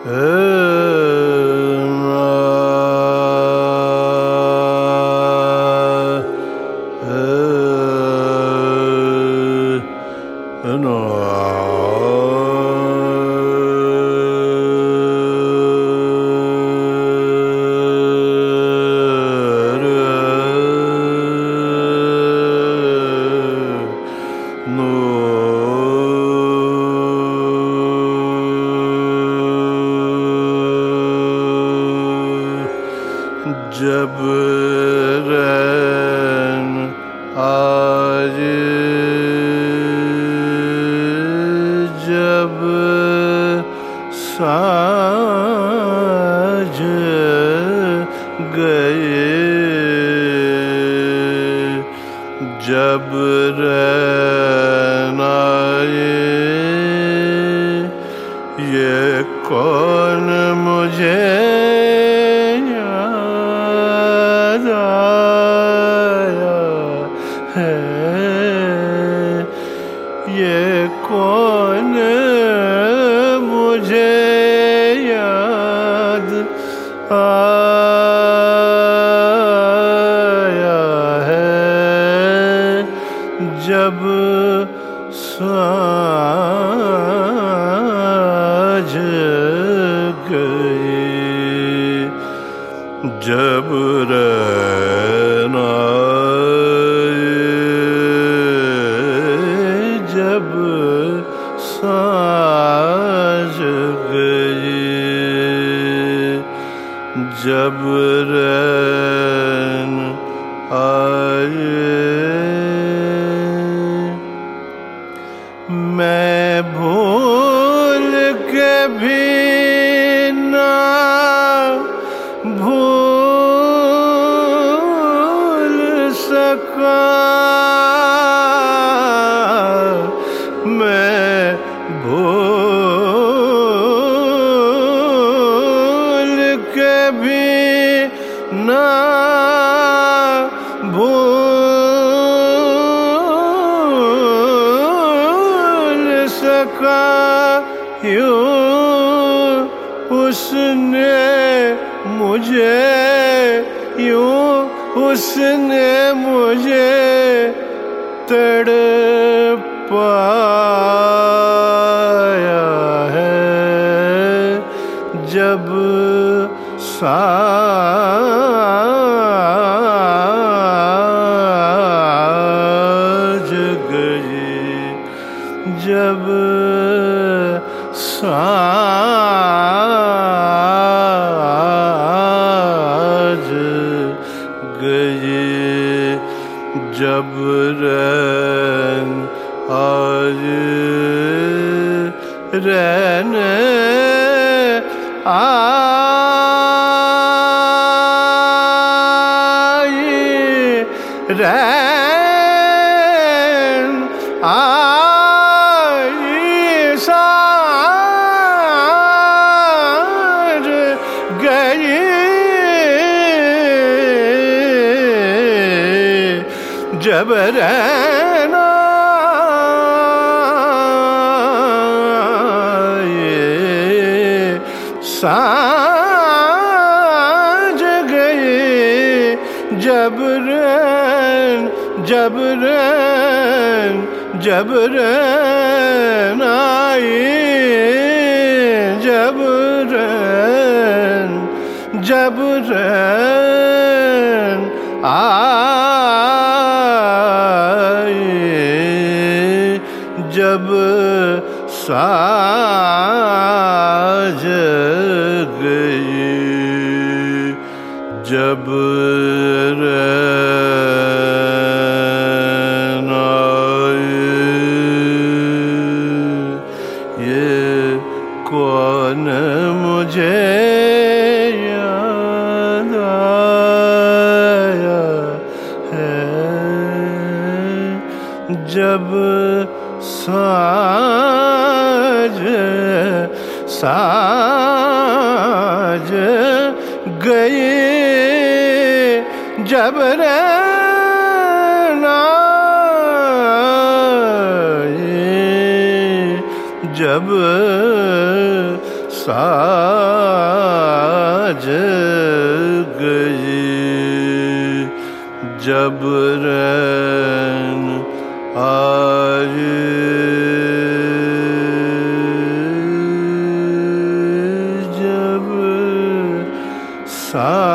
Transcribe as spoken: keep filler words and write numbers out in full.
जब रैन आज जब साँझ गए, जब रैन आए, ये कौन मुझे ये कौन मुझे याद आया है, जब साँझ गई, जब रैन जब साँझ गई, जब रैन आए, मैं भूल के भी ना भूल सका, मैं भूल के भी ना भूल सका, यूं उसने मुझे, यूं उसने मुझे तड़पाया है, जब साँझ गई, जब साँझ गई, जब रैन आए, रैन आई, रैन आई, साँझ गई, जब रैन आए, साँझ गई, जब रैन, जब रैन, जब रैन आए, जब रैन, जब रैन आए, जब साँझ गई, जब रैन आए, ये कौन मुझे याद आया है, जब साँझ साँझ गई, जब रैन आए, जब साज गई जब रैन आज जब सा